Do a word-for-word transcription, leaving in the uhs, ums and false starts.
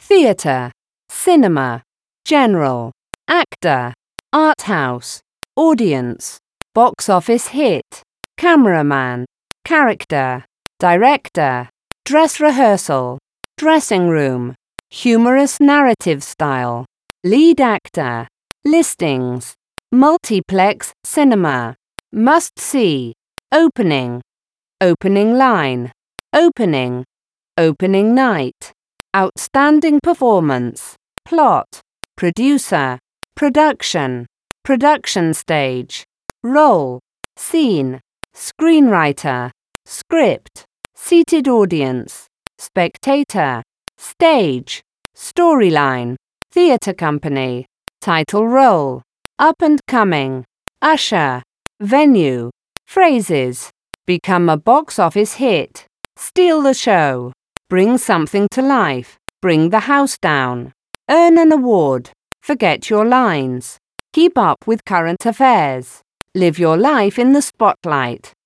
theatre, cinema, general, actor, art house, audience, box office hit, cameraman, character, director, dress rehearsal, dressing room, humorous narrative style, lead actor, listings, multiplex cinema, must-see, opening, opening line, opening, opening night, outstanding performance, plot, producer, production, production stage, role, scene, screenwriter, script, seated audience, spectator, stage, storyline, theatre company, title role, up and coming, usher, venue, phrases, become a box office hit, steal the show, bring something to life, bring the house down, earn an award, forget your lines, keep up with current affairs, live your life in the spotlight.